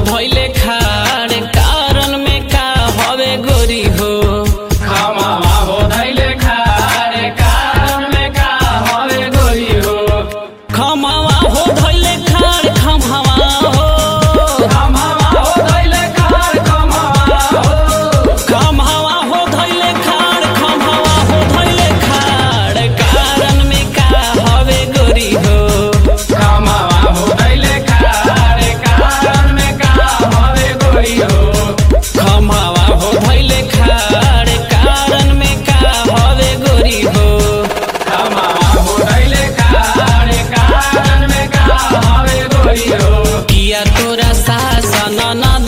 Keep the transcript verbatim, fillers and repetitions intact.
धैले खाड़ कारण में का हवे गोरी हो। खमावा हो धैले खाड़ कारण में का हवे गोरी हो। खमावा हो धैले खाड़ खमावा हो खमावा हो धैले खाड़ खमावा हो। खमावा हो धैले खाड़ खमावा हो धैले खाड़ कारण में का हवे गोरी हो। खमावा हो धैले खाड़ कारण में का हवे गोरी हो। खमावा हो धैले खाड़ कारण में का हवे गोरी हो। खमावा हो धैले खाड़ कारण में का हवे गोरी हो। किया तोरा सासन न